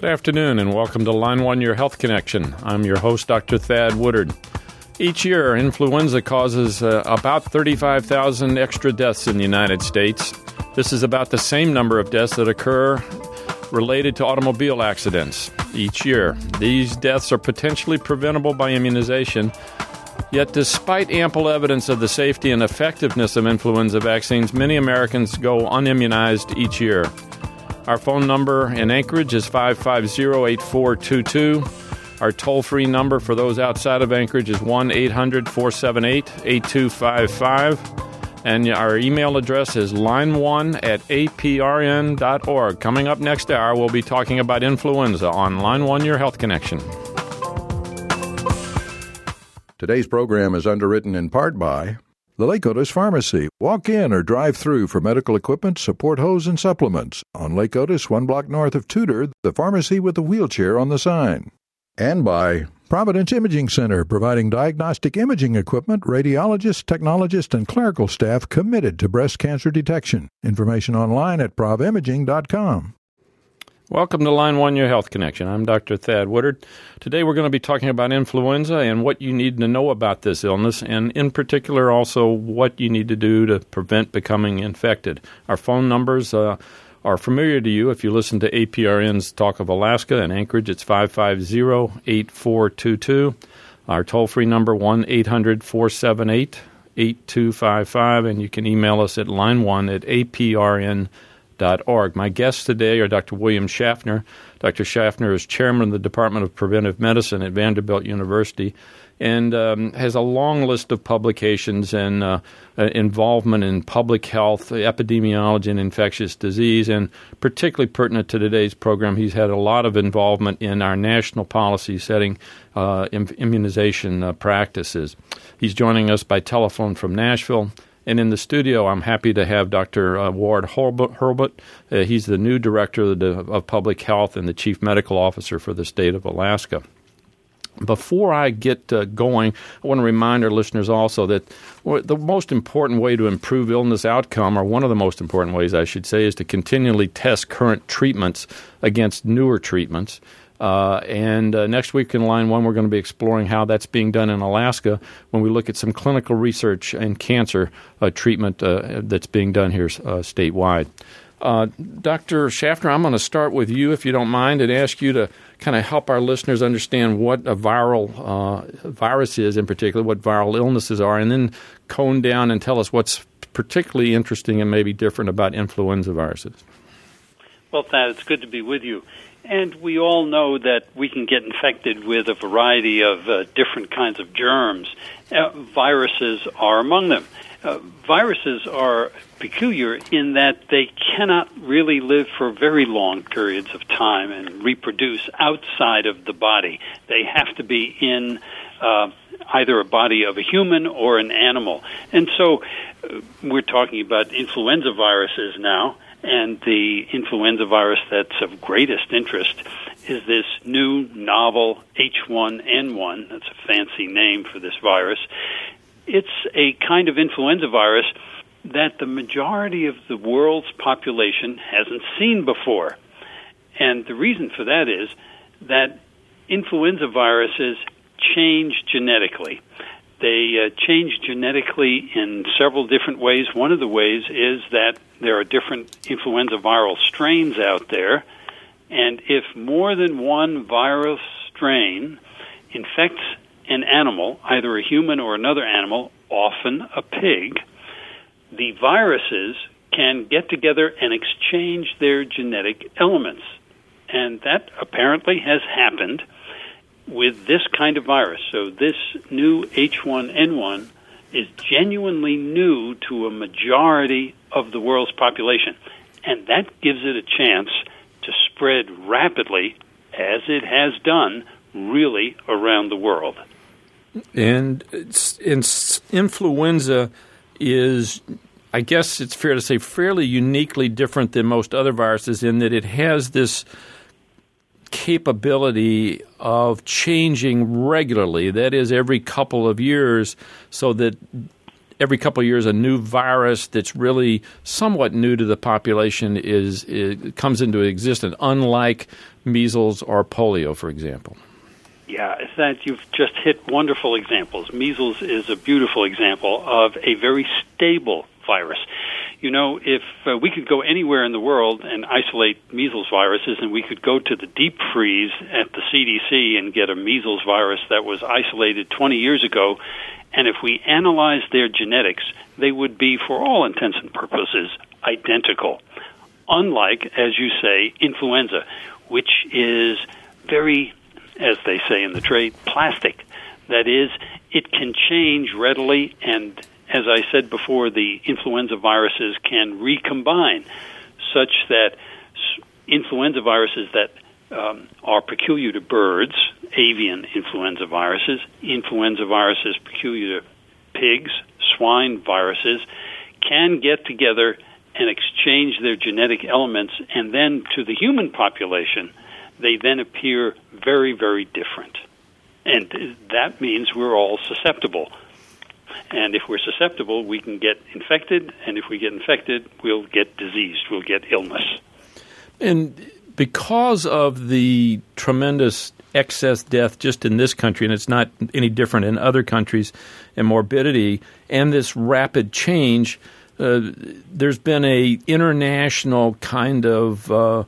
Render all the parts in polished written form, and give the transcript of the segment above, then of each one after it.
Good afternoon and welcome to Line 1, Your Health Connection. I'm your host, Dr. Thad Woodard. Each year, influenza causes about 35,000 extra deaths in the United States. This is about the same number of deaths that occur related to automobile accidents each year. These deaths are potentially preventable by immunization. Yet despite ample evidence of the safety and effectiveness of influenza vaccines, many Americans go unimmunized each year. Our phone number in Anchorage is 550-8422. Our toll-free number for those outside of Anchorage is 1-800-478-8255. And our email address is line1@aprn.org. Coming up next hour, we'll be talking about influenza on Line 1, Your Health Connection. Today's program is underwritten in part by the Lake Otis Pharmacy. Walk in or drive through for medical equipment, support hose, and supplements. On Lake Otis, 1 block north of Tudor, the pharmacy with the wheelchair on the sign. And by Providence Imaging Center, providing diagnostic imaging equipment, radiologists, technologists, and clerical staff committed to breast cancer detection. Information online at provimaging.com. Welcome to Line 1, Your Health Connection. I'm Dr. Thad Woodard. Today we're going to be talking about influenza and what you need to know about this illness, and in particular also what you need to do to prevent becoming infected. Our phone numbers are familiar to you if you listen to APRN's Talk of Alaska. In Anchorage, it's 550-8422. Our toll-free number, 1-800-478-8255, and you can email us at line1@aprn.org. My guests today are Dr. William Schaffner. Dr. Schaffner is chairman of the Department of Preventive Medicine at Vanderbilt University and has a long list of publications and involvement in public health, epidemiology, and infectious disease. And particularly pertinent to today's program, he's had a lot of involvement in our national policy setting immunization practices. He's joining us by telephone from Nashville. And in the studio, I'm happy to have Dr. Ward Hurlbut. He's the new director of public health and the chief medical officer for the state of Alaska. Before I get going, I want to remind our listeners also that the most important way to improve illness outcome, or one of the most important ways, I should say, is to continually test current treatments against newer treatments. And next week in Line 1, we're going to be exploring how that's being done in Alaska when we look at some clinical research and cancer treatment that's being done here statewide. Dr. Schaffner, I'm going to start with you, if you don't mind, and ask you to kind of help our listeners understand what a viral virus is in particular, what viral illnesses are, and then cone down and tell us what's particularly interesting and maybe different about influenza viruses. Well, Thad, it's good to be with you. And we all know that we can get infected with a variety of different kinds of germs. Viruses are among them. Viruses are peculiar in that they cannot really live for very long periods of time and reproduce outside of the body. They have to be in either a body of a human or an animal. And so we're talking about influenza viruses now. And the influenza virus that's of greatest interest is this new novel H1N1. That's a fancy name for this virus. It's a kind of influenza virus that the majority of the world's population hasn't seen before. And the reason for that is that influenza viruses change genetically. They change genetically in several different ways. One of the ways is that there are different influenza viral strains out there, and if more than one virus strain infects an animal, either a human or another animal, often a pig, the viruses can get together and exchange their genetic elements. And that apparently has happened with this kind of virus. So this new H1N1 is genuinely new to a majority of the world's population. And that gives it a chance to spread rapidly, as it has done, really around the world. And influenza is, I guess it's fair to say, fairly uniquely different than most other viruses in that it has this capability of changing regularly, that is every couple of years, so that every couple of years a new virus that's really somewhat new to the population comes into existence, unlike measles or polio, for example. Yeah, that you've just hit wonderful examples. Measles is a beautiful example of a very stable virus. You know, if we could go anywhere in the world and isolate measles viruses, and we could go to the deep freeze at the CDC and get a measles virus that was isolated 20 years ago, and if we analyzed their genetics, they would be, for all intents and purposes, identical. Unlike, as you say, influenza, which is very, as they say in the trade, plastic. That is, it can change readily, and as I said before, the influenza viruses can recombine, such that influenza viruses that are peculiar to birds, avian influenza viruses peculiar to pigs, swine viruses, can get together and exchange their genetic elements, and then to the human population, they then appear very, very different. And that means we're all susceptible. And if we're susceptible, we can get infected, and if we get infected, we'll get diseased, we'll get illness. And because of the tremendous excess death just in this country, and it's not any different in other countries, and morbidity, and this rapid change, there's been a international kind of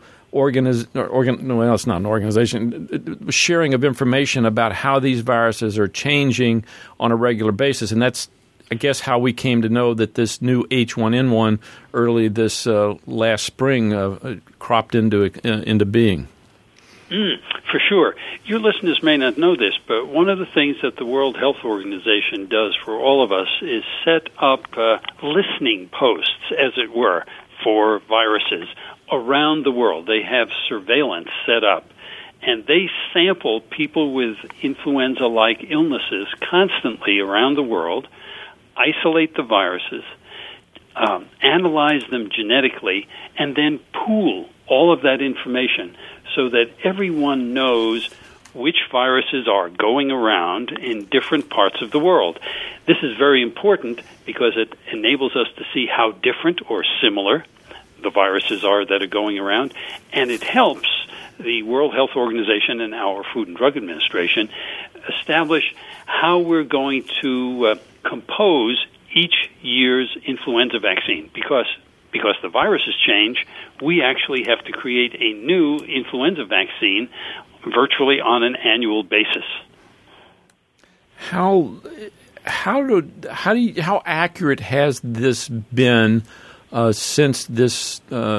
it's not an organization, sharing of information about how these viruses are changing on a regular basis. And that's, I guess, how we came to know that this new H1N1 early this last spring cropped into being. For sure. Your listeners may not know this, but one of the things that the World Health Organization does for all of us is set up listening posts, as it were, for viruses around the world. They have surveillance set up, and they sample people with influenza-like illnesses constantly around the world, isolate the viruses, analyze them genetically, and then pool all of that information so that everyone knows which viruses are going around in different parts of the world. This is very important because it enables us to see how different or similar the viruses are that are going around, and it helps the World Health Organization and our Food and Drug Administration establish how we're going to compose each year's influenza vaccine. Because the viruses change, we actually have to create a new influenza vaccine virtually on an annual basis. How accurate has this been since this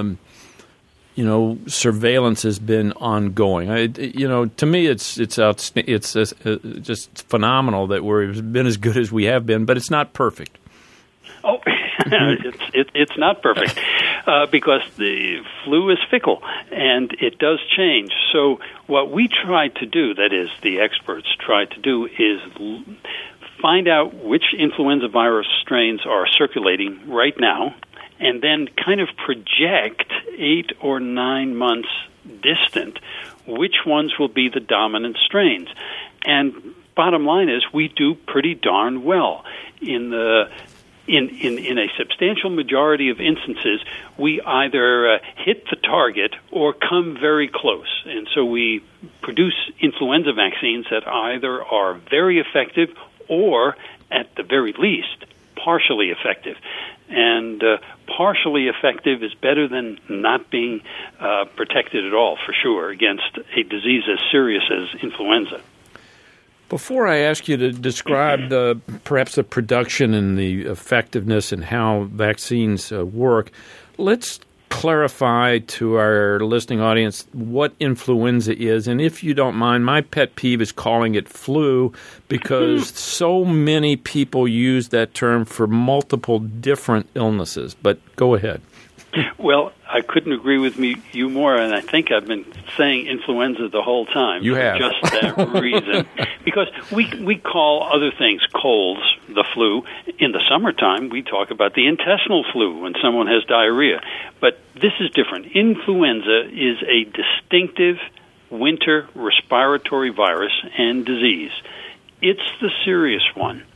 surveillance has been ongoing? To me, it's just phenomenal that we've been as good as we have been, but it's not perfect. Oh, it's not perfect because the flu is fickle and it does change. So what we try to do, that is, the experts try to do, is find out which influenza virus strains are circulating right now, and then kind of project 8 or 9 months distant which ones will be the dominant strains. And bottom line is, we do pretty darn well. In a substantial majority of instances, we either hit the target or come very close. And so we produce influenza vaccines that either are very effective or, at the very least, partially effective. And partially effective is better than not being protected at all, for sure, against a disease as serious as influenza. Before I ask you to describe perhaps the production and the effectiveness and how vaccines work, let's clarify to our listening audience what influenza is. And if you don't mind, my pet peeve is calling it flu because so many people use that term for multiple different illnesses. But go ahead. Well, I couldn't agree with you more, and I think I've been saying influenza the whole time. You have. For just that reason. Because we call other things colds the flu. In the summertime, we talk about the intestinal flu when someone has diarrhea. But this is different. Influenza is a distinctive winter respiratory virus and disease. It's the serious one.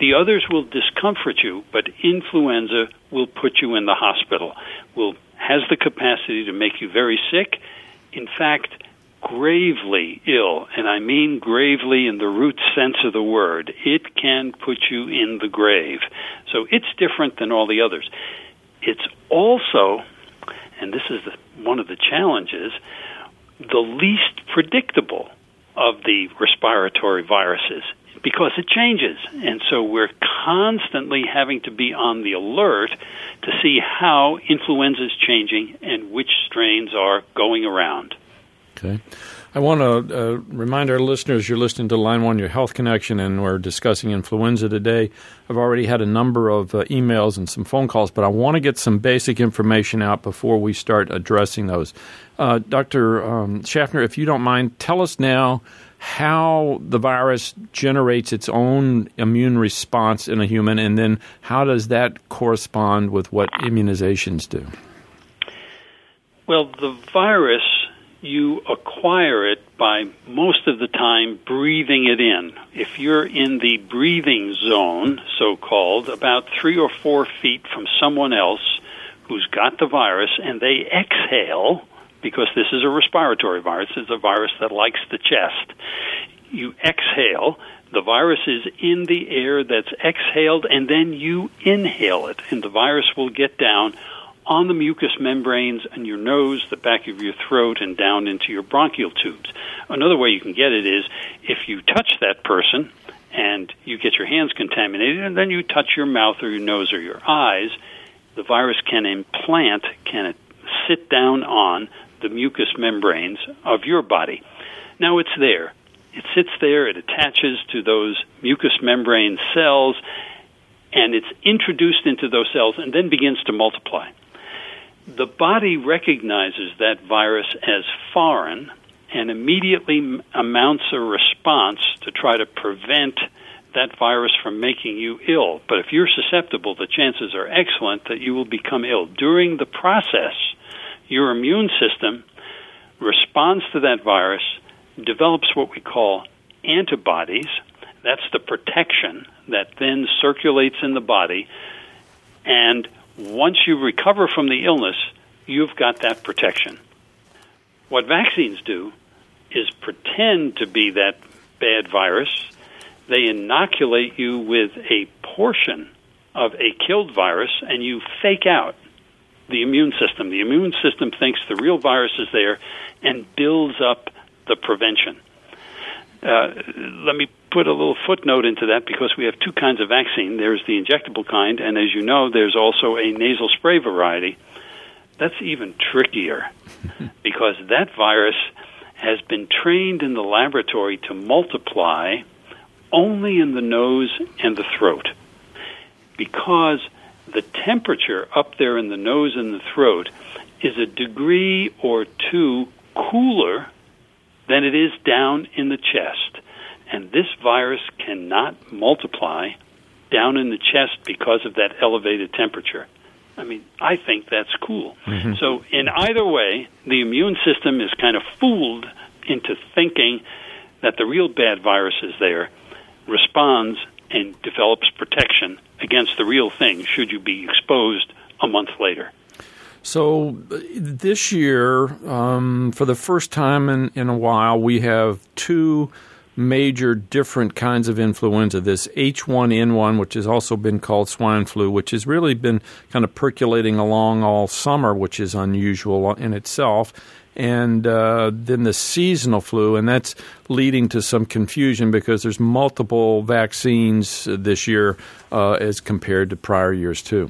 The others will discomfort you, but influenza will put you in the hospital, has the capacity to make you very sick, in fact, gravely ill, and I mean gravely in the root sense of the word. It can put you in the grave. So it's different than all the others. It's also, and this is one of the challenges, the least predictable of the respiratory viruses, because it changes. And so we're constantly having to be on the alert to see how influenza is changing and which strains are going around. Okay. I want to remind our listeners you're listening to Line 1, Your Health Connection, and we're discussing influenza today. I've already had a number of emails and some phone calls, but I want to get some basic information out before we start addressing those. Dr. Schaffner, if you don't mind, tell us now how the virus generates its own immune response in a human, and then how does that correspond with what immunizations do? Well, the virus, you acquire it by most of the time breathing it in. If you're in the breathing zone, so-called, about 3 or 4 feet from someone else who's got the virus, and they exhale, because this is a respiratory virus, it's a virus that likes the chest. You exhale, the virus is in the air that's exhaled, and then you inhale it, and the virus will get down on the mucous membranes in your nose, the back of your throat, and down into your bronchial tubes. Another way you can get it is if you touch that person and you get your hands contaminated, and then you touch your mouth or your nose or your eyes, the virus can sit down on the mucous membranes of your body. Now it's there. It sits there, it attaches to those mucous membrane cells, and it's introduced into those cells and then begins to multiply. The body recognizes that virus as foreign and immediately mounts a response to try to prevent that virus from making you ill. But if you're susceptible, the chances are excellent that you will become ill. During the process, your immune system responds to that virus, develops what we call antibodies. That's the protection that then circulates in the body. And once you recover from the illness, you've got that protection. What vaccines do is pretend to be that bad virus. They inoculate you with a portion of a killed virus, and you fake out the immune system. The immune system thinks the real virus is there and builds up the prevention. Let me put a little footnote into that, because we have 2 kinds of vaccine. There's the injectable kind, and as you know, there's also a nasal spray variety. That's even trickier, because that virus has been trained in the laboratory to multiply only in the nose and the throat, because the temperature up there in the nose and the throat is a degree or 2 cooler than it is down in the chest. And this virus cannot multiply down in the chest because of that elevated temperature. I mean, I think that's cool. Mm-hmm. So in either way, the immune system is kind of fooled into thinking that the real bad virus is there, responds, and develops protection against the real thing should you be exposed a month later. So this year, for the first time in a while, we have 2 major different kinds of influenza. This H1N1, which has also been called swine flu, which has really been kind of percolating along all summer, which is unusual in itself. And then the seasonal flu, and that's leading to some confusion because there's multiple vaccines this year as compared to prior years, too.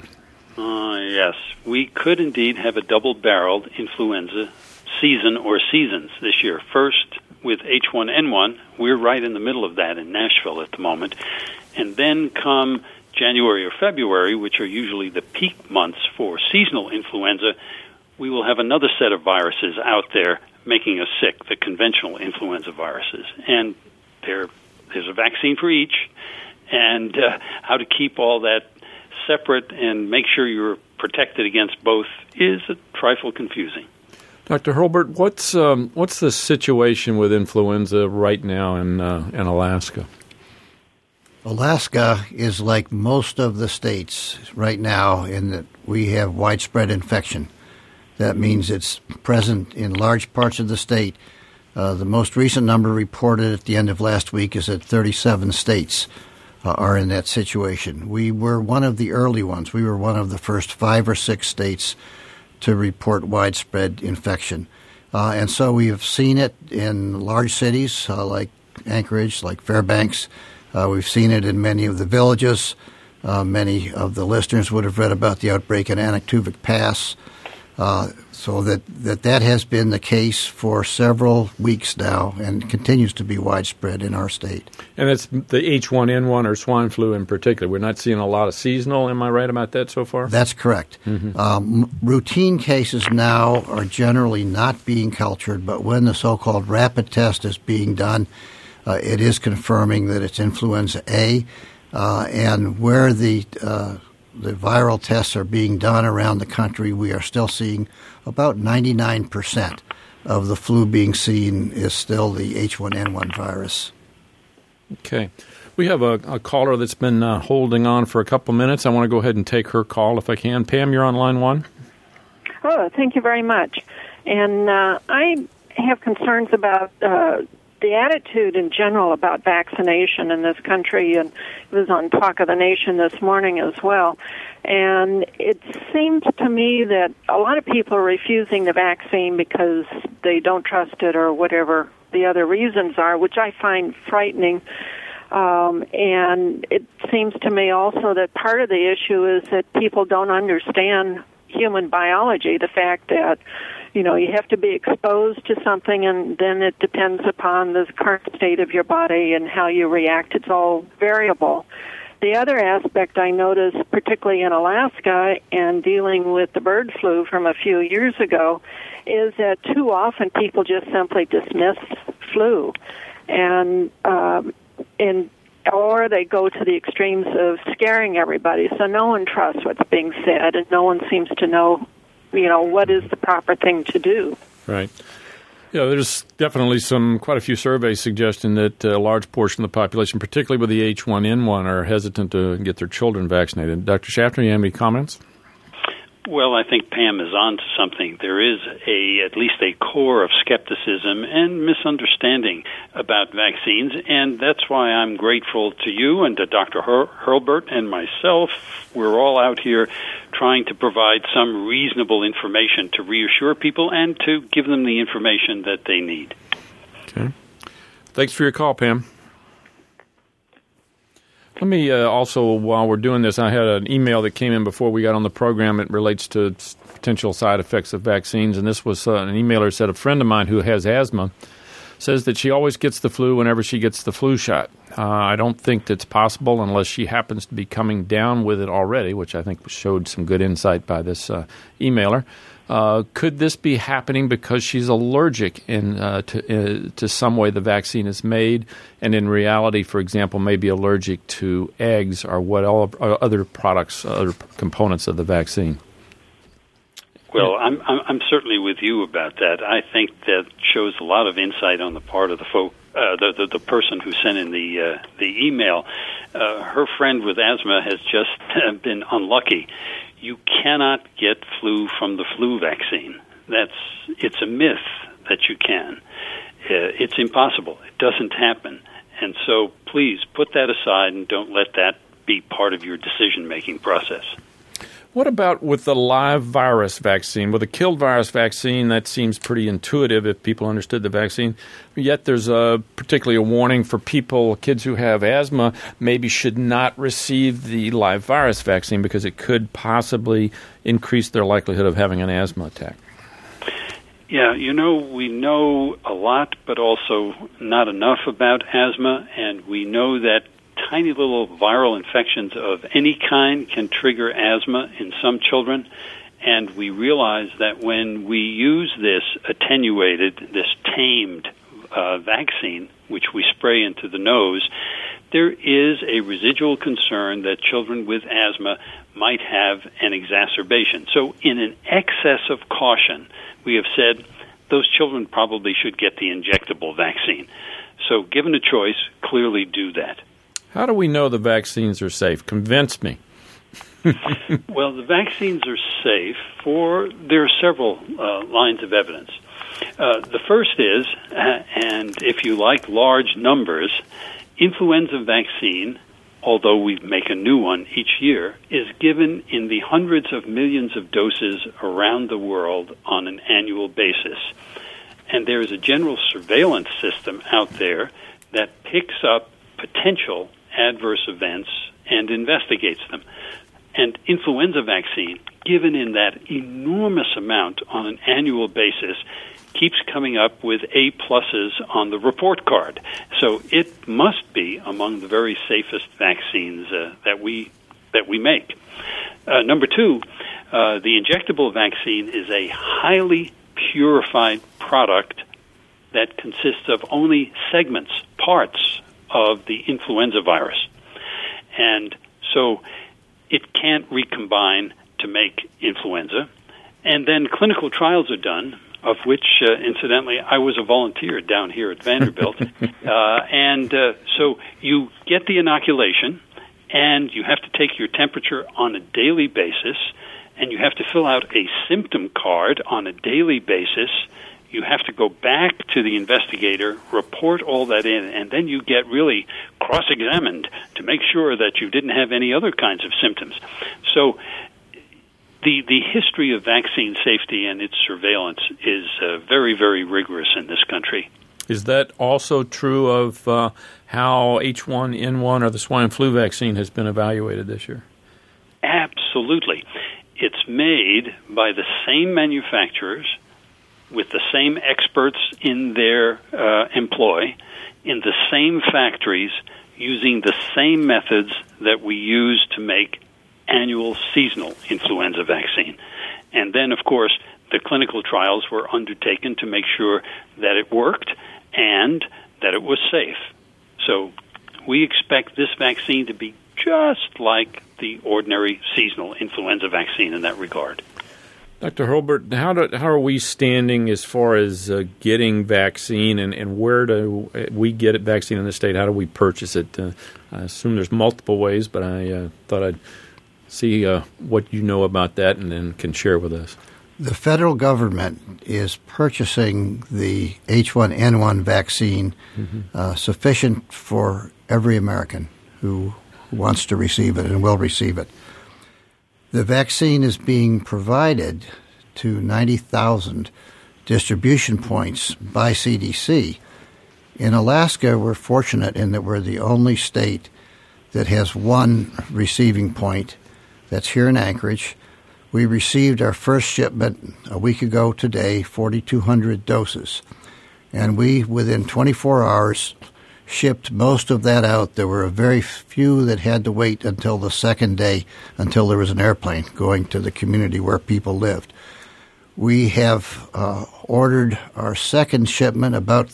Yes, we could indeed have a double-barreled influenza season or seasons this year. First, with H1N1, we're right in the middle of that in Nashville at the moment. And then come January or February, which are usually the peak months for seasonal influenza, we will have another set of viruses out there making us sick, the conventional influenza viruses. And there's a vaccine for each, and how to keep all that separate and make sure you're protected against both is a trifle confusing. Dr. Hurlbert, what's the situation with influenza right now in Alaska? Alaska is like most of the states right now in that we have widespread infection. That means it's present in large parts of the state. The most recent number reported at the end of last week is that 37 states are in that situation. We were one of the early ones. We were one of the first 5 or 6 states to report widespread infection. And so we have seen it in large cities like Anchorage, like Fairbanks. We've seen it in many of the villages. Many of the listeners would have read about the outbreak in Anaktuvuk Pass. So that has been the case for several weeks now and continues to be widespread in our state. And it's the H1N1 or swine flu in particular. We're not seeing a lot of seasonal. Am I right about that so far? That's correct. Mm-hmm. Routine cases now are generally not being cultured, but when the so-called rapid test is being done, it is confirming that it's influenza A. And where the viral tests are being done around the country, we are still seeing about 99% of the flu being seen is still the H1N1 virus. Okay. We have a caller that's been holding on for a couple minutes. I want to go ahead and take her call if I can. Pam, you're on line 1. Oh, thank you very much. And I have concerns about the attitude in general about vaccination in this country, and it was on Talk of the Nation this morning as well. And it seems to me that a lot of people are refusing the vaccine because they don't trust it or whatever the other reasons are, which I find frightening. And it seems to me also that part of the issue is that people don't understand human biology, the fact that you have to be exposed to something, and then it depends upon the current state of your body and how you react. It's all variable. The other aspect I noticed, particularly in Alaska and dealing with the bird flu from a few years ago, is that too often people just simply dismiss flu, or they go to the extremes of scaring everybody. So no one trusts what's being said, and no one seems to know what is the proper thing to do. Right. Yeah, there's definitely quite a few surveys suggesting that a large portion of the population, particularly with the H1N1, are hesitant to get their children vaccinated. Dr. Schaffner, you have any comments? Well, I think Pam is on to something. There is at least a core of skepticism and misunderstanding about vaccines, and that's why I'm grateful to you and to Dr. Hurlburt and myself. We're all out here trying to provide some reasonable information to reassure people and to give them the information that they need. Okay. Thanks for your call, Pam. Let me also, while we're doing this, I had an email that came in before we got on the program. It relates to potential side effects of vaccines, and this was an emailer said, a friend of mine who has asthma says that she always gets the flu whenever she gets the flu shot. I don't think that's possible unless she happens to be coming down with it already, which I think showed some good insight by this emailer. Could this be happening because she's allergic to some way the vaccine is made, and in reality, for example, maybe allergic to eggs or other products, other components of the vaccine? Well, I'm certainly with you about that. I think that shows a lot of insight on the part of the person who sent in the email. Her friend with asthma has just been unlucky. You cannot get flu from the flu vaccine. It's a myth that you can. It's impossible. It doesn't happen. And so please put that aside and don't let that be part of your decision-making process. What about with the live virus vaccine? With a killed virus vaccine, that seems pretty intuitive if people understood the vaccine. Yet there's particularly a warning for kids who have asthma, maybe should not receive the live virus vaccine because it could possibly increase their likelihood of having an asthma attack. Yeah, we know a lot, but also not enough about asthma, and we know that tiny little viral infections of any kind can trigger asthma in some children, and we realize that when we use this attenuated, this tamed vaccine, which we spray into the nose, there is a residual concern that children with asthma might have an exacerbation. So in an excess of caution, we have said those children probably should get the injectable vaccine. So given a choice, clearly do that. How do we know the vaccines are safe? Convince me. Well, the vaccines are safe there are several lines of evidence. The first is, and if you like large numbers, influenza vaccine, although we make a new one each year, is given in the hundreds of millions of doses around the world on an annual basis. And there is a general surveillance system out there that picks up potential adverse events and investigates them. And influenza vaccine, given in that enormous amount on an annual basis, keeps coming up with A+ on the report card. So it must be among the very safest vaccines that we make. Number two, the injectable vaccine is a highly purified product that consists of only segments, parts of the influenza virus. And so it can't recombine to make influenza. And then clinical trials are done, of which, incidentally, I was a volunteer down here at Vanderbilt. So you get the inoculation, and you have to take your temperature on a daily basis, and you have to fill out a symptom card on a daily basis. You have to go back to the investigator, report all that in, and then you get really cross-examined to make sure that you didn't have any other kinds of symptoms. So the history of vaccine safety and its surveillance is very, very rigorous in this country. Is that also true of how H1N1 or the swine flu vaccine has been evaluated this year? Absolutely. It's made by the same manufacturers with the same experts in their employ, in the same factories, using the same methods that we use to make annual seasonal influenza vaccine. And then, of course, the clinical trials were undertaken to make sure that it worked and that it was safe. So we expect this vaccine to be just like the ordinary seasonal influenza vaccine in that regard. Dr. Hurlburt, how are we standing as far as getting vaccine, and where do we get vaccine in the state? How do we purchase it? I assume there's multiple ways, but I thought I'd see what you know about that and then can share with us. The federal government is purchasing the H1N1 vaccine sufficient for every American who wants to receive it and will receive it. The vaccine is being provided to 90,000 distribution points by CDC. In Alaska, we're fortunate in that we're the only state that has one receiving point. That's here in Anchorage. We received our first shipment a week ago today, 4,200 doses. And we, within 24 hours, shipped most of that out. There were a very few that had to wait until the second day until there was an airplane going to the community where people lived. We have ordered our second shipment, about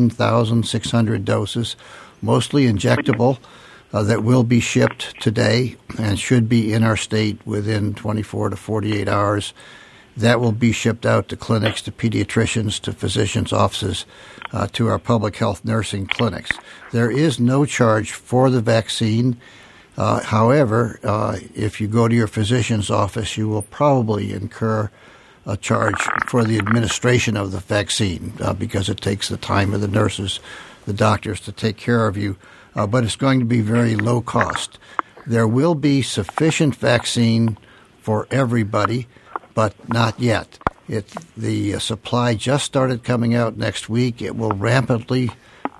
13,600 doses, mostly injectable, that will be shipped today and should be in our state within 24 to 48 hours. That will be shipped out to clinics, to pediatricians, to physicians' offices, to our public health nursing clinics. There is no charge for the vaccine. However, if you go to your physician's office, you will probably incur a charge for the administration of the vaccine because it takes the time of the nurses, the doctors to take care of you. But it's going to be very low cost. There will be sufficient vaccine for everybody, but not yet. The supply just started coming out next week. It will rapidly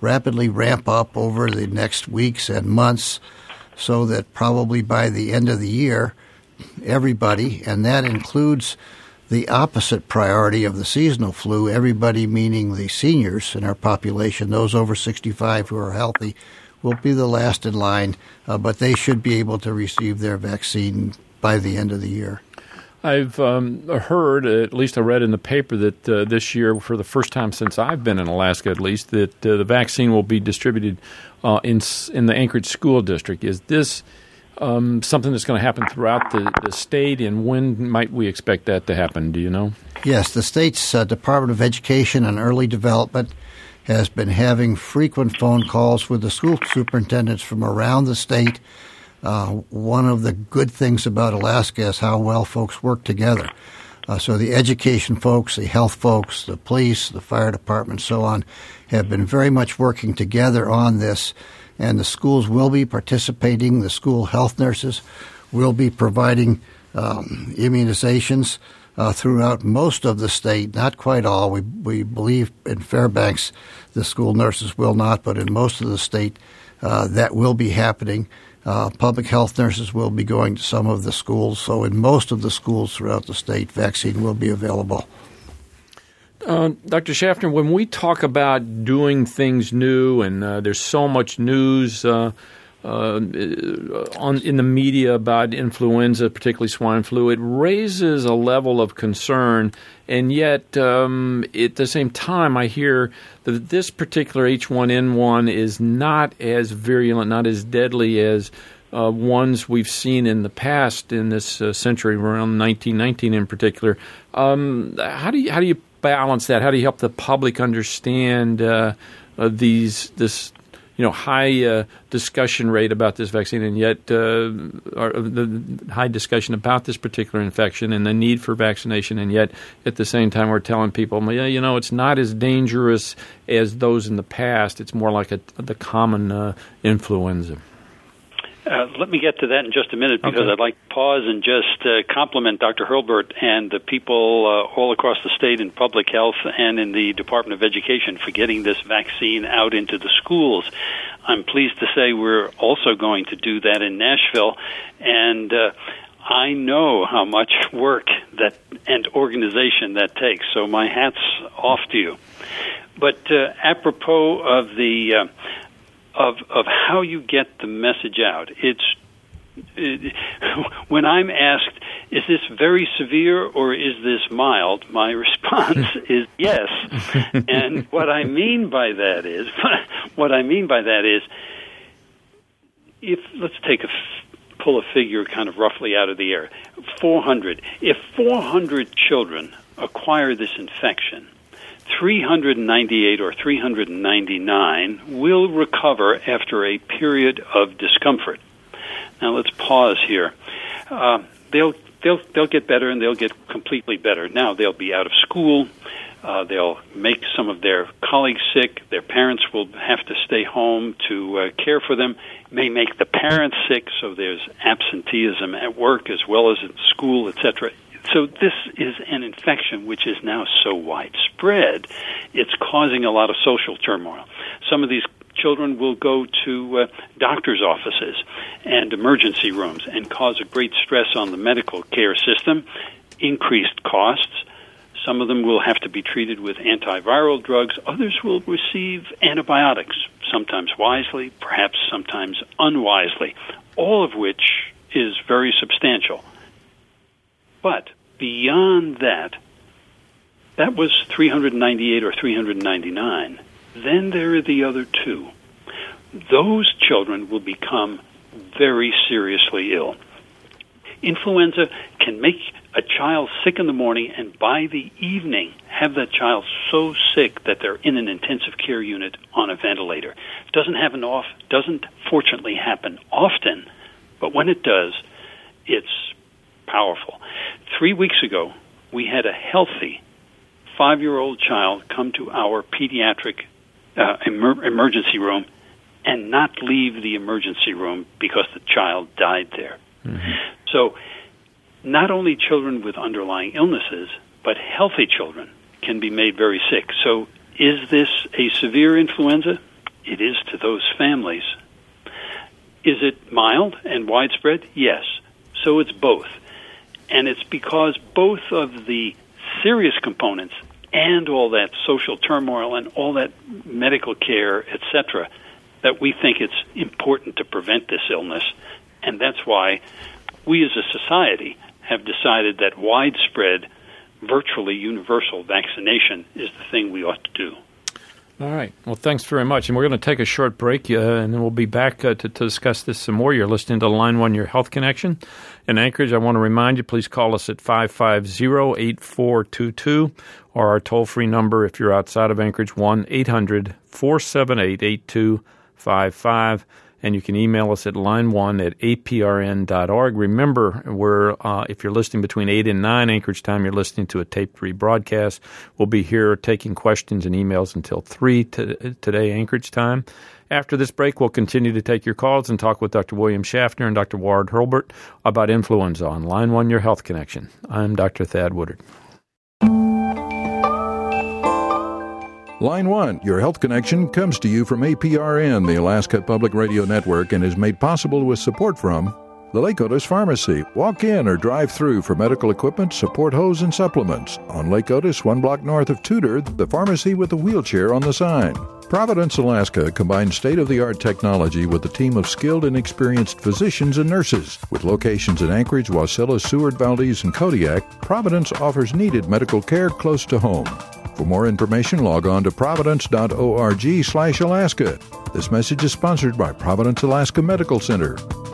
ramp up over the next weeks and months so that probably by the end of the year, everybody, and that includes the opposite priority of the seasonal flu, everybody meaning the seniors in our population, those over 65 who are healthy, will be the last in line, but they should be able to receive their vaccine by the end of the year. I've heard, at least I read in the paper, that this year, for the first time since I've been in Alaska at least, that the vaccine will be distributed in the Anchorage School District. Is this something that's going to happen throughout the state, and when might we expect that to happen? Do you know? Yes, the state's Department of Education and Early Development has been having frequent phone calls with the school superintendents from around the state. One of the good things about Alaska is how well folks work together. So the education folks, the health folks, the police, the fire department, so on, have been very much working together on this. And the schools will be participating. The school health nurses will be providing immunizations throughout most of the state, not quite all. We believe in Fairbanks the school nurses will not, but in most of the state that will be happening. Public health nurses will be going to some of the schools. So in most of the schools throughout the state, vaccine will be available. Dr. Schaffner, when we talk about doing things new, and there's so much news in the media about influenza, particularly swine flu, it raises a level of concern. And yet, at the same time, I hear that this particular H1N1 is not as virulent, not as deadly as ones we've seen in the past in this century, around 1919 in particular. How do you balance that? How do you help the public understand this high discussion rate about this vaccine, and yet the high discussion about this particular infection and the need for vaccination, and yet at the same time we're telling people, it's not as dangerous as those in the past. It's more like the common influenza. Let me get to that in just a minute, because I'd like to pause and just compliment Dr. Hurlburt and the people all across the state in public health and in the Department of Education for getting this vaccine out into the schools. I'm pleased to say we're also going to do that in Nashville, and I know how much work and organization that takes, so my hat's off to you. But apropos of the of how you get the message out, when I'm asked, is this very severe or is this mild, my response is yes. And what I mean by that is, if let's pull a figure kind of roughly out of the air, 400. If 400 children acquire this infection, 398 or 399 will recover after a period of discomfort. Now let's pause here. They'll get better, and they'll get completely better. Now they'll be out of school. They'll make some of their colleagues sick. Their parents will have to stay home to care for them. It may make the parents sick, so there's absenteeism at work as well as at school, etc. So this is an infection which is now so widespread, it's causing a lot of social turmoil. Some of these children will go to doctor's offices and emergency rooms and cause a great stress on the medical care system, increased costs. Some of them will have to be treated with antiviral drugs. Others will receive antibiotics, sometimes wisely, perhaps sometimes unwisely, all of which is very substantial. But beyond that was 398 or 399. Then there are the other two. Those children will become very seriously ill. Influenza can make a child sick in the morning, and by the evening have that child so sick that they're in an intensive care unit on a ventilator. It doesn't fortunately happen often, but when it does, it's powerful. 3 weeks ago, we had a healthy 5-year-old child come to our pediatric emergency room and not leave the emergency room because the child died there. Mm-hmm. So not only children with underlying illnesses, but healthy children can be made very sick. So is this a severe influenza? It is to those families. Is it mild and widespread? Yes. So it's both. And it's because both of the serious components and all that social turmoil and all that medical care, etc., that we think it's important to prevent this illness. And that's why we as a society have decided that widespread, virtually universal vaccination is the thing we ought to do. All right. Well, thanks very much. And we're going to take a short break, and then we'll be back to discuss this some more. You're listening to Line 1, Your Health Connection. In Anchorage, I want to remind you, please call us at 550-8422, or our toll-free number, if you're outside of Anchorage, 1-800-478-8255. And you can email us at line1@aprn.org. Remember, if you're listening between 8 and 9 Anchorage time, you're listening to a taped rebroadcast. We'll be here taking questions and emails until 3 today Anchorage time. After this break, we'll continue to take your calls and talk with Dr. William Schaffner and Dr. Ward Hurlburt about influenza on Line 1, Your Health Connection. I'm Dr. Thad Woodard. Line 1, Your Health Connection, comes to you from APRN, the Alaska Public Radio Network, and is made possible with support from the Lake Otis Pharmacy. Walk in or drive through for medical equipment, support hose, and supplements. On Lake Otis, 1 block north of Tudor, the pharmacy with a wheelchair on the sign. Providence, Alaska combines state-of-the-art technology with a team of skilled and experienced physicians and nurses. With locations in Anchorage, Wasilla, Seward, Valdez, and Kodiak, Providence offers needed medical care close to home. For more information, log on to providence.org/Alaska. This message is sponsored by Providence Alaska Medical Center.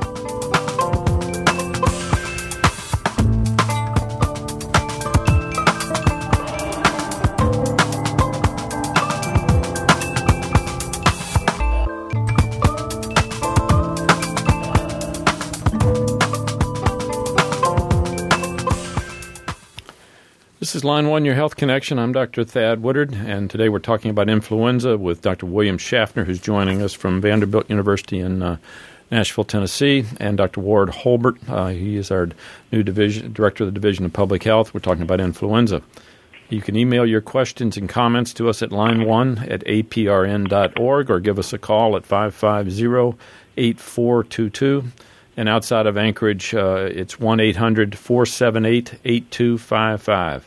This is Line 1, Your Health Connection. I'm Dr. Thad Woodard, and today we're talking about influenza with Dr. William Schaffner, who's joining us from Vanderbilt University in Nashville, Tennessee, and Dr. Ward Hurlburt. He is our new director of the Division of Public Health. We're talking about influenza. You can email your questions and comments to us at line1@aprn.org or give us a call at 550-8422. And outside of Anchorage, it's 1-800-478-8255.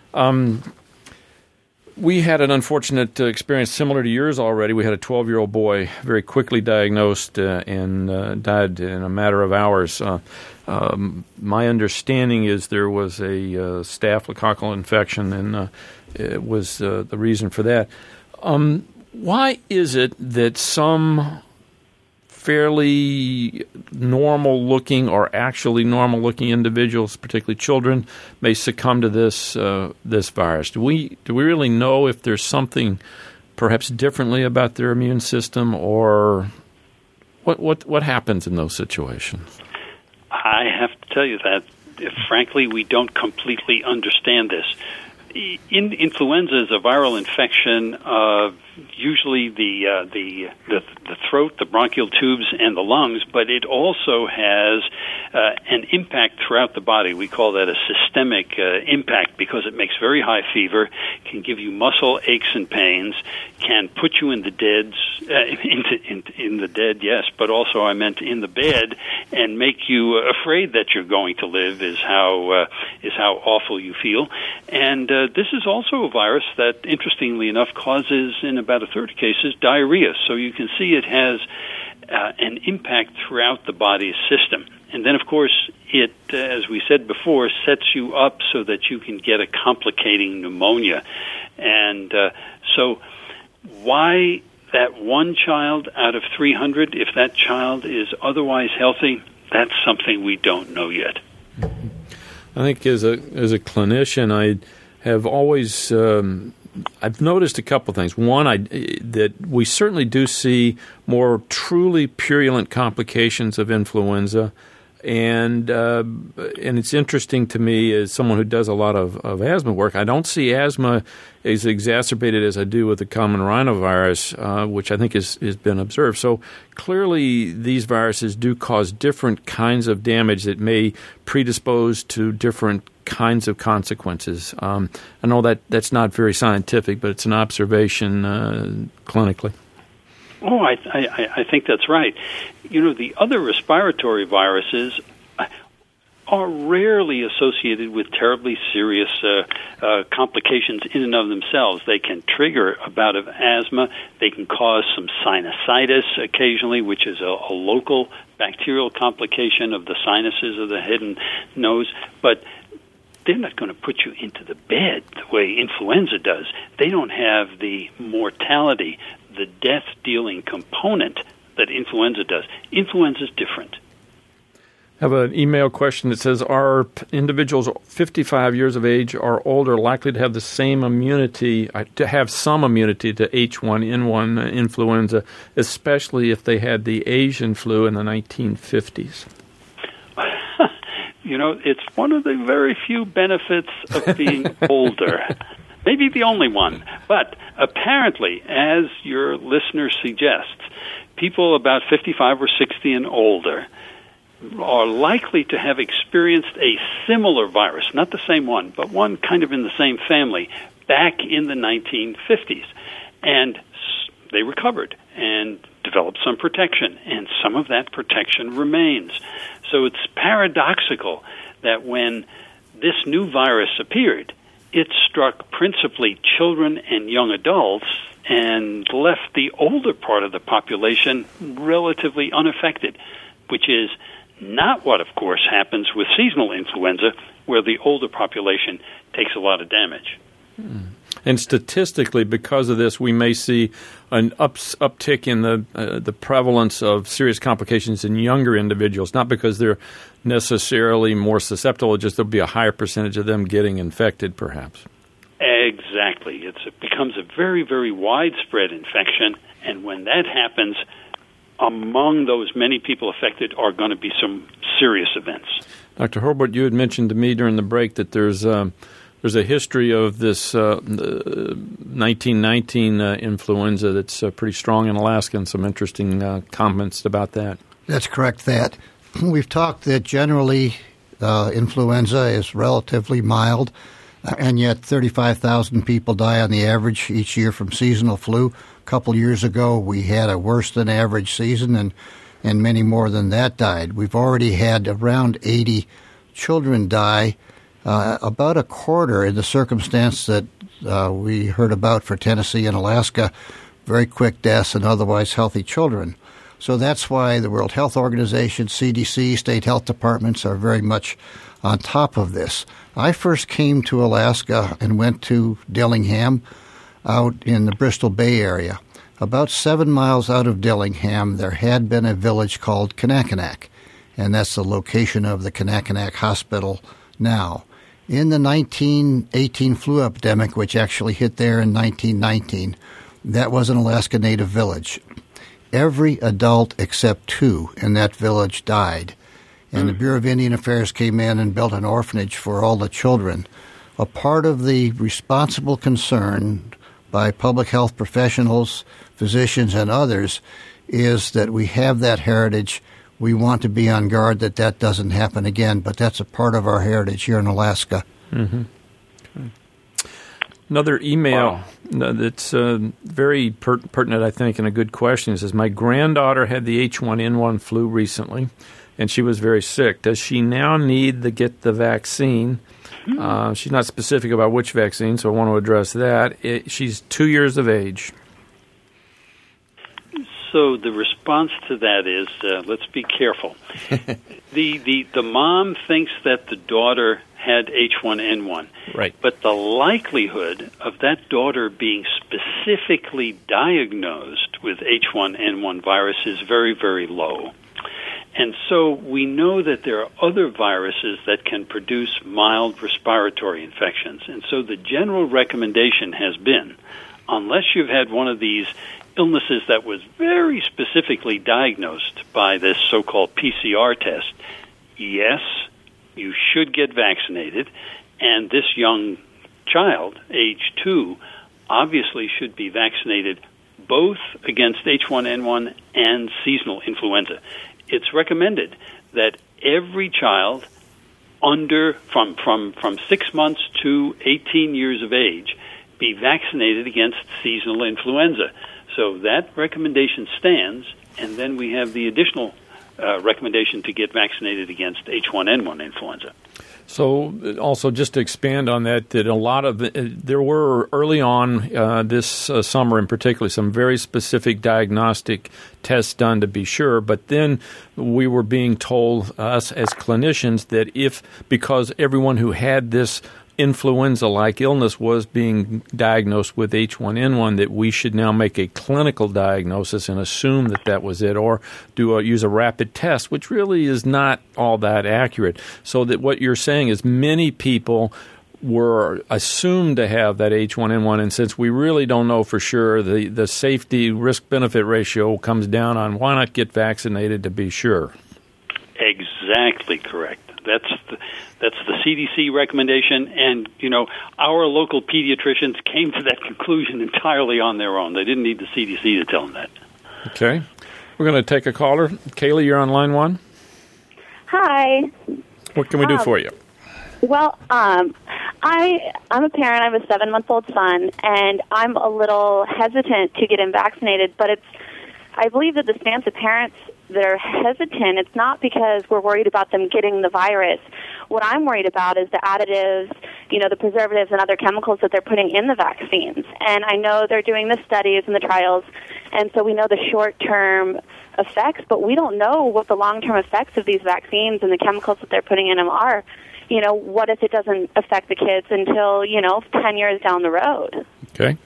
We had an unfortunate experience similar to yours already. We had a 12-year-old boy very quickly diagnosed and died in a matter of hours. My understanding is there was a staphylococcal infection, and it was the reason for that. Why is it that some fairly normal-looking or actually normal-looking individuals, particularly children, may succumb to this virus? Do we really know if there's something perhaps differently about their immune system, or what happens in those situations? I have to tell you that, frankly, we don't completely understand this. Influenza is a viral infection of usually the throat, the bronchial tubes, and the lungs, but it also has an impact throughout the body. We call that a systemic impact because it makes very high fever, can give you muscle aches and pains, can put you in the in the dead, yes, but also I meant in the bed, and make you afraid that you're going to live is how awful you feel. And this is also a virus that, interestingly enough, causes in about a third of cases diarrhea. So you can see it has an impact throughout the body's system. And then, of course, it, as we said before, sets you up so that you can get a complicating pneumonia. And so why that one child out of 300, if that child is otherwise healthy, that's something we don't know yet. I think as a clinician, I have always I've noticed a couple things. One, that we certainly do see more truly purulent complications of influenza, and it's interesting to me as someone who does a lot of asthma work. I don't see asthma as exacerbated as I do with the common rhinovirus, which I think has been observed. So clearly, these viruses do cause different kinds of damage that may predispose to different kinds of consequences. I know that's not very scientific, but it's an observation clinically. Oh, I think that's right. You know, the other respiratory viruses are rarely associated with terribly serious complications in and of themselves. They can trigger a bout of asthma. They can cause some sinusitis occasionally, which is a local bacterial complication of the sinuses of the head and nose. But they're not going to put you into the bed the way influenza does. They don't have the mortality, the death-dealing component that influenza does. Influenza is different. I have an email question that says, are individuals 55 years of age or older likely to have the same immunity, to have some immunity to H1N1 influenza, especially if they had the Asian flu in the 1950s? You know, it's one of the very few benefits of being older. Maybe the only one. But apparently, as your listener suggests, people about 55 or 60 and older are likely to have experienced a similar virus, not the same one, but one kind of in the same family, back in the 1950s. And they recovered and developed some protection, and some of that protection remains. So it's paradoxical that when this new virus appeared, it struck principally children and young adults and left the older part of the population relatively unaffected, which is not what, of course, happens with seasonal influenza, where the older population takes a lot of damage. And statistically, because of this, we may see an uptick in the prevalence of serious complications in younger individuals, not because they're necessarily more susceptible, just there'll be a higher percentage of them getting infected, perhaps. Exactly. It becomes a very, very widespread infection, and when that happens, among those many people affected are going to be some serious events. Dr. Hurlbut, you had mentioned to me during the break that there's a history of this 1919 influenza that's pretty strong in Alaska, and some interesting comments about that. That's correct, Thad. We've talked that generally influenza is relatively mild, and yet 35,000 people die on the average each year from seasonal flu. A couple years ago, we had a worse-than-average season, and many more than that died. We've already had around 80 children die, about a quarter in the circumstance that we heard about for Tennessee and Alaska, very quick deaths and otherwise healthy children. So that's why the World Health Organization, CDC, state health departments are very much on top of this. I first came to Alaska and went to Dillingham out in the Bristol Bay area. About 7 miles out of Dillingham, there had been a village called Kanakanak, and that's the location of the Kanakanak Hospital now. In the 1918 flu epidemic, which actually hit there in 1919, that was an Alaska Native village. Every adult except 2 in that village died, and the Bureau of Indian Affairs came in and built an orphanage for all the children. A part of the responsible concern by public health professionals, physicians, and others is that we have that heritage. We want to be on guard that that doesn't happen again, but that's a part of our heritage here in Alaska. Mm-hmm. Okay. Another email that's very pertinent, I think, and a good question. It says, my granddaughter had the H1N1 flu recently, and she was very sick. Does she now need to get the vaccine? She's not specific about which vaccine, so I want to address that. She's 2 years of age. So the response to that is, let's be careful. The mom thinks that the daughter had H1N1. Right. But the likelihood of that daughter being specifically diagnosed with H1N1 virus is very, very low. And so we know that there are other viruses that can produce mild respiratory infections. And so the general recommendation has been, unless you've had one of these illnesses that was very specifically diagnosed by this so-called PCR test, yes, you should get vaccinated. And this young child, age 2, obviously should be vaccinated both against H1N1 and seasonal influenza. It's recommended that every child from 6 months to 18 years of age be vaccinated against seasonal influenza. So that recommendation stands, and then we have the additional recommendation to get vaccinated against H1N1 influenza. So also just to expand on that a lot of there were early on this summer in particular some very specific diagnostic tests done to be sure, but then we were being told, us as clinicians, that because everyone who had this influenza-like illness was being diagnosed with H1N1, that we should now make a clinical diagnosis and assume that was it, or use a rapid test, which really is not all that accurate. So that what you're saying is many people were assumed to have that H1N1, and since we really don't know for sure, the safety risk-benefit ratio comes down on why not get vaccinated to be sure. Exactly correct. That's the CDC recommendation, and our local pediatricians came to that conclusion entirely on their own. They didn't need the CDC to tell them that. Okay, we're going to take a caller. Kaylee, you're on line 1. Hi. What can we do for you? Well, I'm a parent. I have a 7-month-old son, and I'm a little hesitant to get him vaccinated. But I believe that the stance of parents that are hesitant, it's not because we're worried about them getting the virus. What I'm worried about is the additives, the preservatives and other chemicals that they're putting in the vaccines. And I know they're doing the studies and the trials, and so we know the short-term effects, but we don't know what the long-term effects of these vaccines and the chemicals that they're putting in them are. What if it doesn't affect the kids until, 10 years down the road? Okay.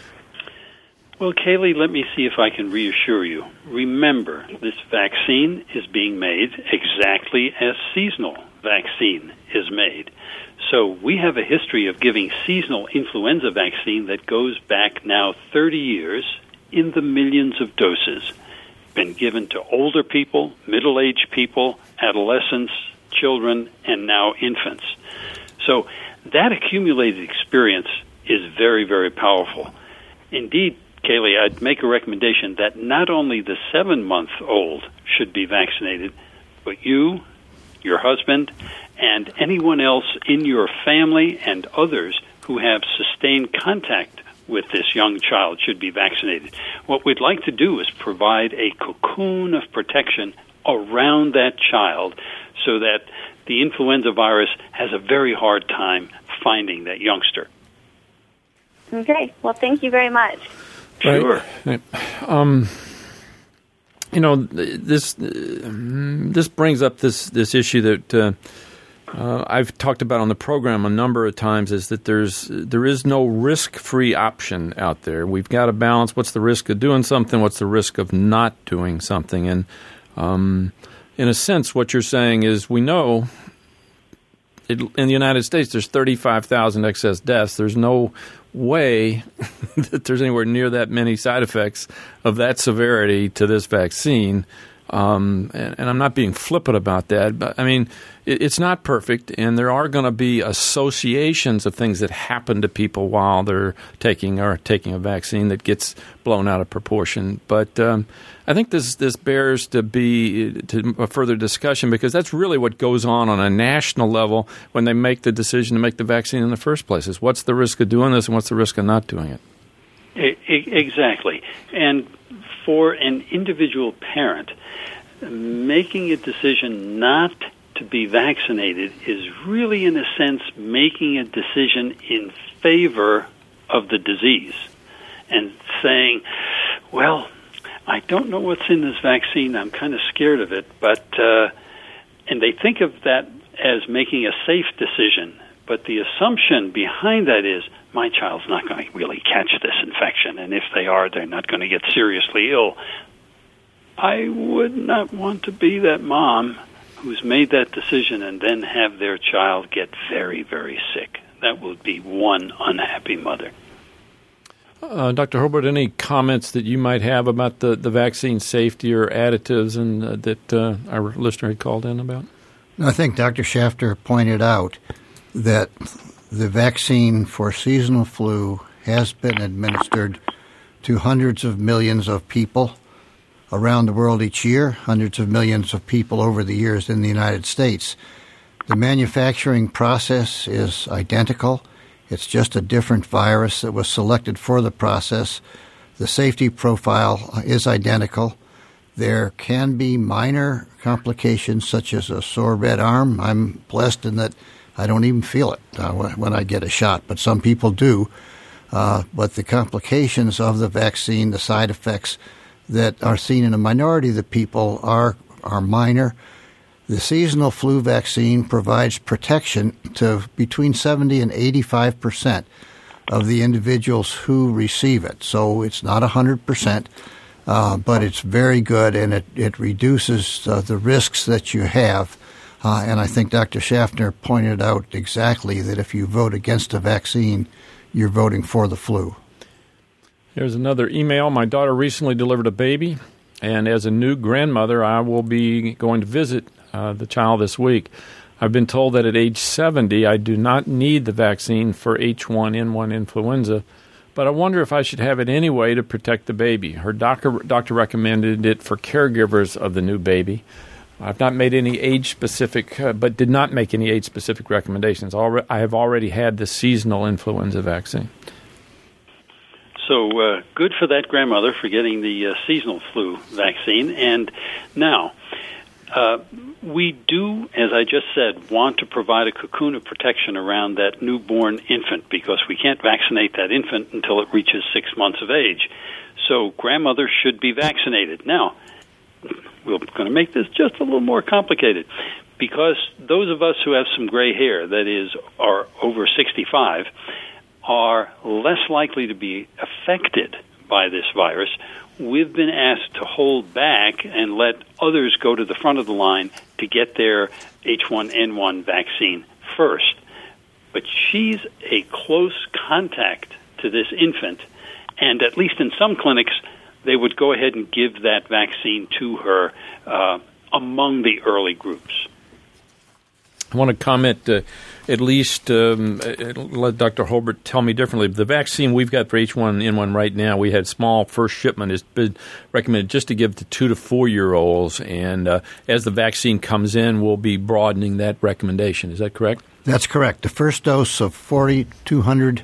Well, Kaylee, let me see if I can reassure you. Remember, this vaccine is being made exactly as seasonal vaccine is made. So we have a history of giving seasonal influenza vaccine that goes back now 30 years in the millions of doses. Been given to older people, middle-aged people, adolescents, children, and now infants. So that accumulated experience is very, very powerful. Indeed, Kaylee, I'd make a recommendation that not only the 7-month-old should be vaccinated, but you, your husband, and anyone else in your family and others who have sustained contact with this young child should be vaccinated. What we'd like to do is provide a cocoon of protection around that child so that the influenza virus has a very hard time finding that youngster. Okay. Well, thank you very much. Sure. Right. This brings up this issue that I've talked about on the program a number of times, is that there is no risk-free option out there. We've got to balance what's the risk of doing something, what's the risk of not doing something. And in a sense, what you're saying is we know in the United States there's 35,000 excess deaths. There's no way that there's anywhere near that many side effects of that severity to this vaccine. And I'm not being flippant about that, but I mean, it's not perfect, and there are going to be associations of things that happen to people while they're taking a vaccine that gets blown out of proportion. But I think this bears to a further discussion, because that's really what goes on a national level when they make the decision to make the vaccine in the first place. Is what's the risk of doing this and what's the risk of not doing it? Exactly. And for an individual parent, making a decision not to be vaccinated is really, in a sense, making a decision in favor of the disease and saying, well, I don't know what's in this vaccine. I'm kind of scared of it. But and they think of that as making a safe decision. But the assumption behind that is, my child's not going to really catch this infection, and if they are, they're not going to get seriously ill. I would not want to be that mom who's made that decision and then have their child get very, very sick. That would be one unhappy mother. Dr. Hurlburt, any comments that you might have about the vaccine safety or additives and that our listener had called in about? I think Dr. Schaffner pointed out that the vaccine for seasonal flu has been administered to hundreds of millions of people around the world each year, hundreds of millions of people over the years in the United States. The manufacturing process is identical. It's just a different virus that was selected for the process. The safety profile is identical. There can be minor complications such as a sore red arm. I'm blessed in that I don't even feel it when I get a shot, but some people do. But the complications of the vaccine, the side effects that are seen in a minority of the people are minor. The seasonal flu vaccine provides protection to between 70 and 85% of the individuals who receive it. So it's not 100%, but it's very good, and it reduces the risks that you have. And I think Dr. Schaffner pointed out exactly that if you vote against a vaccine, you're voting for the flu. Here's another email. My daughter recently delivered a baby, and as a new grandmother, I will be going to visit the child this week. I've been told that at age 70, I do not need the vaccine for H1N1 influenza, but I wonder if I should have it anyway to protect the baby. Her doctor recommended it for caregivers of the new baby. I've not made any age-specific, but did not make any age-specific recommendations. I have already had the seasonal influenza vaccine. So good for that grandmother for getting the seasonal flu vaccine. And now, we do, as I just said, want to provide a cocoon of protection around that newborn infant because we can't vaccinate that infant until it reaches 6 months of age. So grandmother should be vaccinated. Now, we're going to make this just a little more complicated because those of us who have some gray hair, that is, are over 65, are less likely to be affected by this virus. We've been asked to hold back and let others go to the front of the line to get their H1N1 vaccine first. But she's a close contact to this infant, and at least in some clinics, they would go ahead and give that vaccine to her among the early groups. I want to comment, at least let Dr. Holbert tell me differently. The vaccine we've got for H1N1 right now, we had small first shipment, has been recommended just to give to 2 to 4-year-olds. And as the vaccine comes in, we'll be broadening that recommendation. Is that correct? That's correct. The first dose of 4,200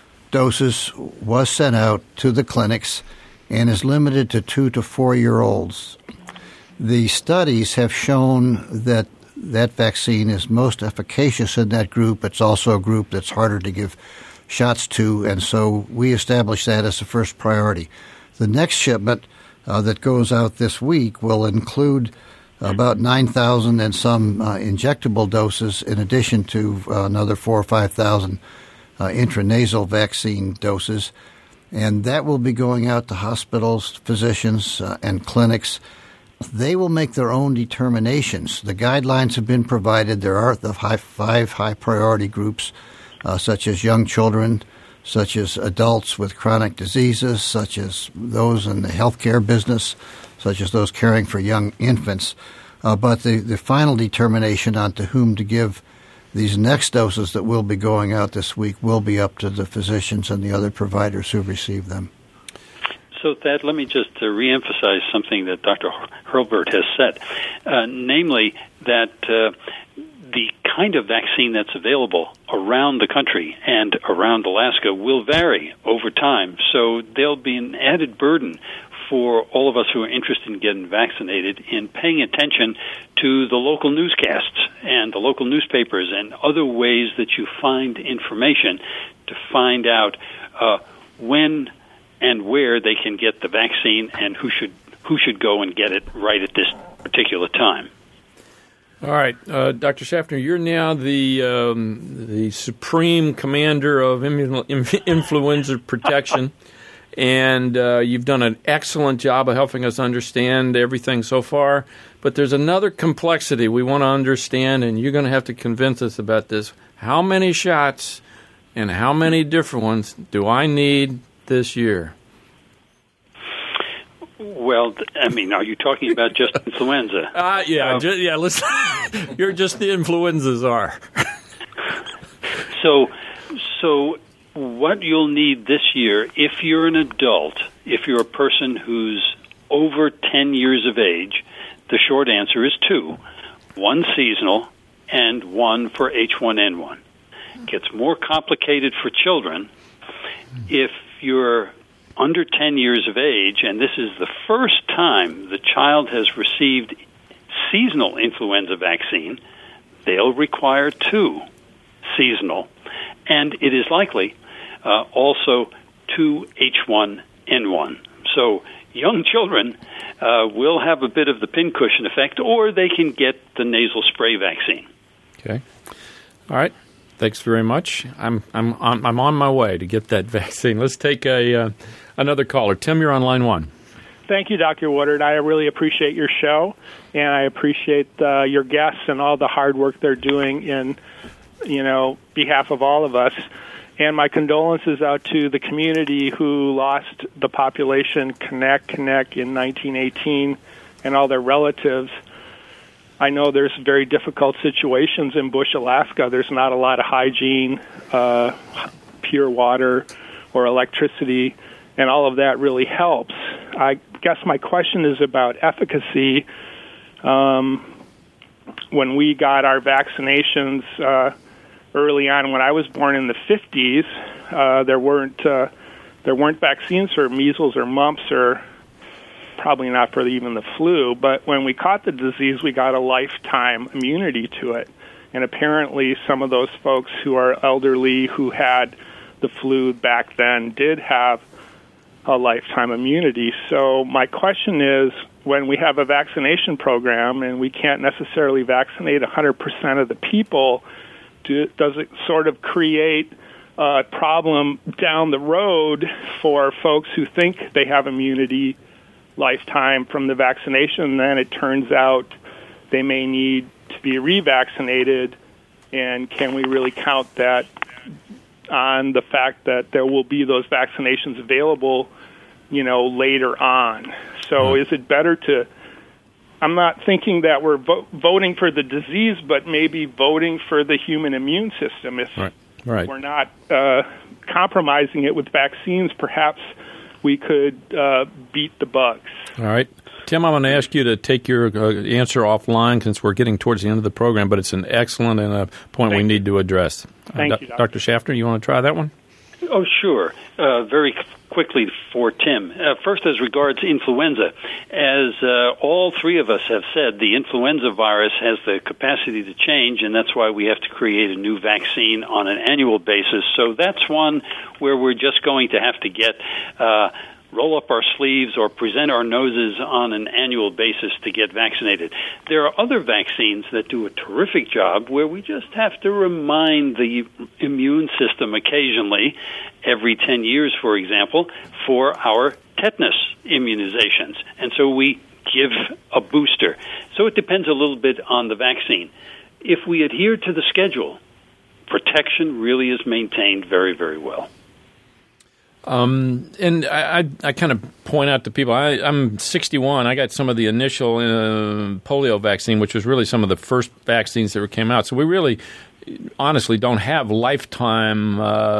doses was sent out to the clinics and is limited to 2 to 4-year-olds. The studies have shown that vaccine is most efficacious in that group. It's also a group that's harder to give shots to, and so we established that as the first priority. The next shipment that goes out this week will include about 9,000 and some injectable doses in addition to another 4,000 or 5,000 intranasal vaccine doses, and that will be going out to hospitals, physicians, and clinics. They will make their own determinations. The guidelines have been provided. There are the 5 high-priority groups, such as young children, such as adults with chronic diseases, such as those in the healthcare business, such as those caring for young infants. But the final determination on to whom to give these next doses that will be going out this week will be up to the physicians and the other providers who receive them. So, Thad, let me just reemphasize something that Dr. Hurlburt has said, namely that the kind of vaccine that's available around the country and around Alaska will vary over time. So there'll be an added burden for all of us who are interested in getting vaccinated in paying attention to the local newscasts and the local newspapers and other ways that you find information to find out when and where they can get the vaccine and who should go and get it right at this particular time. All right, Dr. Schaffner, you're now the supreme commander of influenza protection, and you've done an excellent job of helping us understand everything so far. But there's another complexity we want to understand, and you're going to have to convince us about this. How many shots and how many different ones do I need this year? Well, I mean, are you talking about just influenza? Listen, you're just the influenza czar. So what you'll need this year, if you're an adult, if you're a person who's over 10 years of age, the short answer is 2. 1 seasonal and 1 for H1N1. It gets more complicated for children. If you're under 10 years of age, and this is the first time the child has received seasonal influenza vaccine, they'll require 2 seasonal, and it is likely also 2 H1N1. So young children will have a bit of the pincushion effect, or they can get the nasal spray vaccine. Okay. All right. Thanks very much. I'm on my way to get that vaccine. Let's take another caller. Tim, you're on line 1. Thank you, Dr. Woodard. I really appreciate your show, and I appreciate your guests and all the hard work they're doing in, behalf of all of us. And my condolences out to the community who lost the population Kanek in 1918 and all their relatives. I know there's very difficult situations in Bush, Alaska. There's not a lot of hygiene, pure water, or electricity, and all of that really helps. I guess my question is about efficacy. When we got our vaccinations early on, when I was born in the 50s, there weren't vaccines for measles or mumps, or probably not for even the flu. But when we caught the disease, we got a lifetime immunity to it. And apparently some of those folks who are elderly who had the flu back then did have a lifetime immunity. So my question is, when we have a vaccination program and we can't necessarily vaccinate 100% of the people, does it sort of create a problem down the road for folks who think they have immunity lifetime from the vaccination, and then it turns out they may need to be revaccinated? And can we really count that on the fact that there will be those vaccinations available, later on? So is it better to, I'm not thinking that we're voting for the disease, but maybe voting for the human immune system. If we're not compromising it with vaccines, perhaps we could beat the bugs. All right. Tim, I'm going to ask you to take your answer offline since we're getting towards the end of the program, but it's an excellent and a point we need to address. Thank you, Dr. Schaffner, you want to try that one? Oh, sure. Very quickly for Tim. First, as regards influenza, as all three of us have said, the influenza virus has the capacity to change, and that's why we have to create a new vaccine on an annual basis. So that's one where we're just going to have to get roll up our sleeves or present our noses on an annual basis to get vaccinated. There are other vaccines that do a terrific job where we just have to remind the immune system occasionally, every 10 years, for example, for our tetanus immunizations. And so we give a booster. So it depends a little bit on the vaccine. If we adhere to the schedule, protection really is maintained very, very well. And I kind of point out to people, I'm 61. I got some of the initial polio vaccine, which was really some of the first vaccines that came out. So we really, honestly, don't have lifetime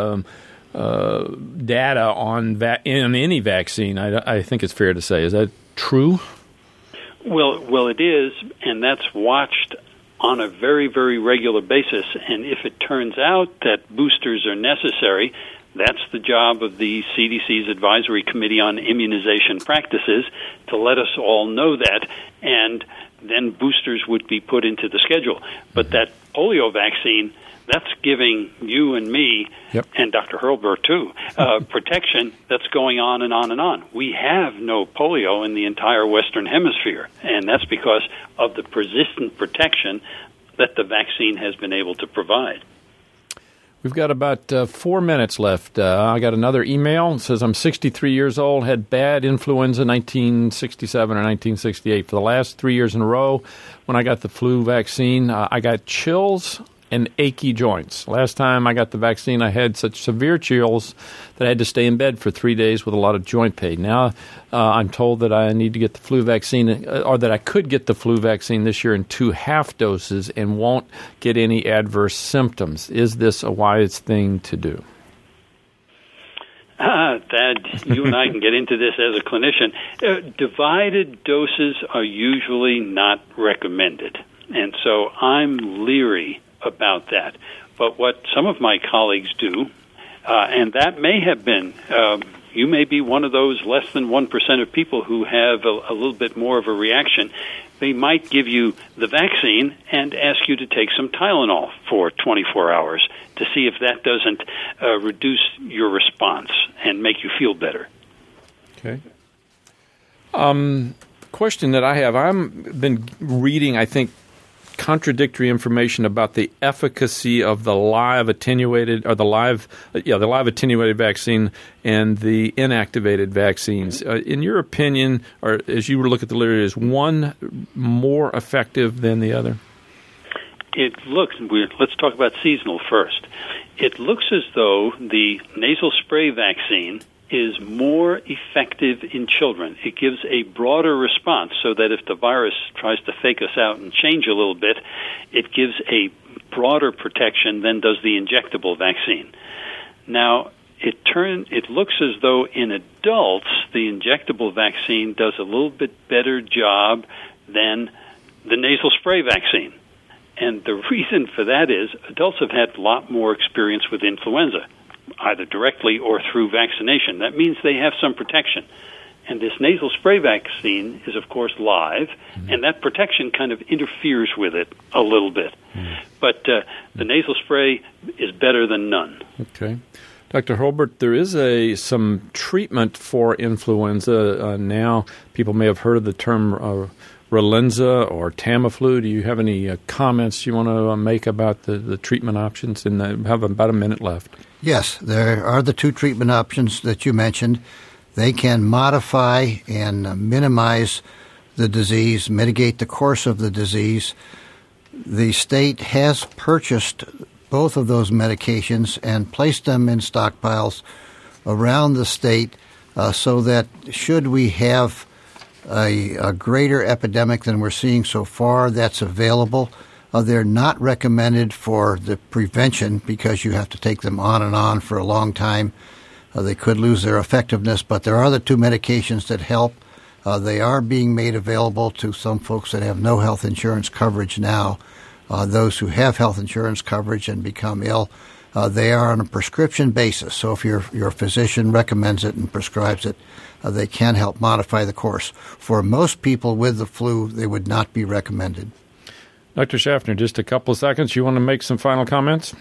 data on in any vaccine. I think it's fair to say. Is that true? Well, it is, and that's watched on a very, very regular basis. And if it turns out that boosters are necessary, that's the job of the CDC's Advisory Committee on Immunization Practices to let us all know that, and then boosters would be put into the schedule. But that polio vaccine, that's giving you and me, and Dr. Hurlburt too, protection that's going on and on and on. We have no polio in the entire Western Hemisphere, and that's because of the persistent protection that the vaccine has been able to provide. We've got about 4 minutes left. I got another email. It says, I'm 63 years old, had bad influenza 1967 or 1968. For the last 3 years in a row, when I got the flu vaccine, I got chills and achy joints. Last time I got the vaccine, I had such severe chills that I had to stay in bed for 3 days with a lot of joint pain. Now I'm told that I need to get the flu vaccine, or that I could get the flu vaccine this year in 2 half doses and won't get any adverse symptoms. Is this a wise thing to do? Thad, you and I can get into this as a clinician. Divided doses are usually not recommended, and so I'm leery about that. But what some of my colleagues do, and that may have been you may be one of those less than 1% of people who have a little bit more of a reaction. They might give you the vaccine and ask you to take some Tylenol for 24 hours to see if that doesn't reduce your response and make you feel better. Okay. Question that I have, I've been reading, I think, contradictory information about the efficacy of the live attenuated vaccine and the inactivated vaccines. In your opinion, or as you look at the literature, is one more effective than the other? Let's talk about seasonal first. It looks as though the nasal spray vaccine is more effective in children. It gives a broader response so that if the virus tries to fake us out and change a little bit, it gives a broader protection than does the injectable vaccine. Now, it looks as though in adults, the injectable vaccine does a little bit better job than the nasal spray vaccine. And the reason for that is adults have had a lot more experience with influenza, either directly or through vaccination. That means they have some protection. And this nasal spray vaccine is, of course, live, and that protection kind of interferes with it a little bit. But the nasal spray is better than none. Okay. Dr. Hurlbert, there is some treatment for influenza now. People may have heard of the term Relenza or Tamiflu. Do you have any comments you want to make about the treatment options? And I have about a minute left. Yes, there are the two treatment options that you mentioned. They can modify and minimize the disease, mitigate the course of the disease. The state has purchased both of those medications and placed them in stockpiles around the state so that should we have a greater epidemic than we're seeing so far, that's available. They're not recommended for the prevention because you have to take them on and on for a long time. They could lose their effectiveness, but there are the two medications that help. They are being made available to some folks that have no health insurance coverage now. Those who have health insurance coverage and become ill, they are on a prescription basis. So if your physician recommends it and prescribes it, they can help modify the course. For most people with the flu, they would not be recommended. Dr. Schaffner, just a couple of seconds. You want to make some final comments?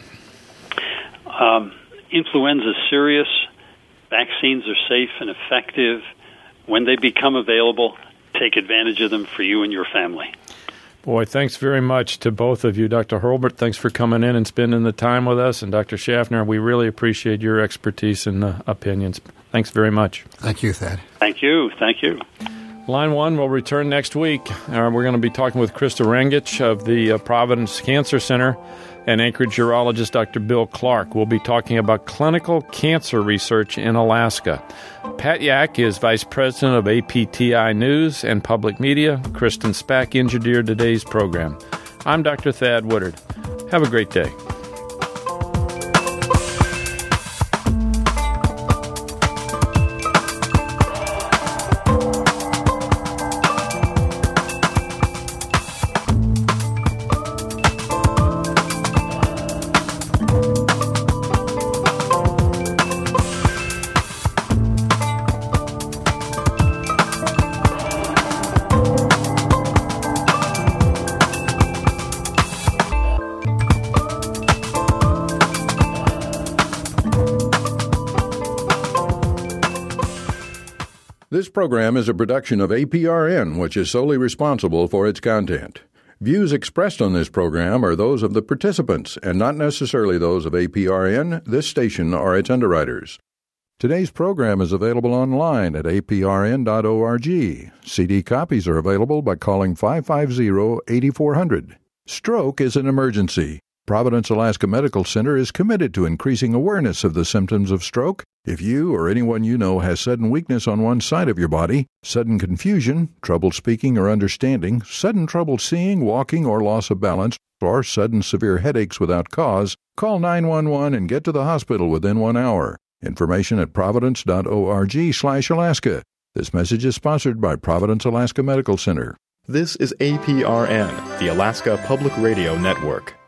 Influenza is serious. Vaccines are safe and effective. When they become available, take advantage of them for you and your family. Boy, thanks very much to both of you. Dr. Hurlbert, thanks for coming in and spending the time with us. And Dr. Schaffner, we really appreciate your expertise and opinions. Thanks very much. Thank you, Thad. Thank you. Thank you. Line 1 will return next week. We're going to be talking with Krista Rangich of the Providence Cancer Center and Anchorage urologist Dr. Bill Clark. We'll be talking about clinical cancer research in Alaska. Pat Yak is Vice President of APTI News and Public Media. Kristen Spack engineered today's program. I'm Dr. Thad Woodard. Have a great day. This program is a production of APRN, which is solely responsible for its content. Views expressed on this program are those of the participants and not necessarily those of APRN, this station, or its underwriters. Today's program is available online at aprn.org. CD copies are available by calling 550-8400. Stroke is an emergency. Providence, Alaska Medical Center is committed to increasing awareness of the symptoms of stroke. If you or anyone you know has sudden weakness on one side of your body, sudden confusion, trouble speaking or understanding, sudden trouble seeing, walking, or loss of balance, or sudden severe headaches without cause, call 911 and get to the hospital within 1 hour. Information at providence.org/Alaska. This message is sponsored by Providence, Alaska Medical Center. This is APRN, the Alaska Public Radio Network.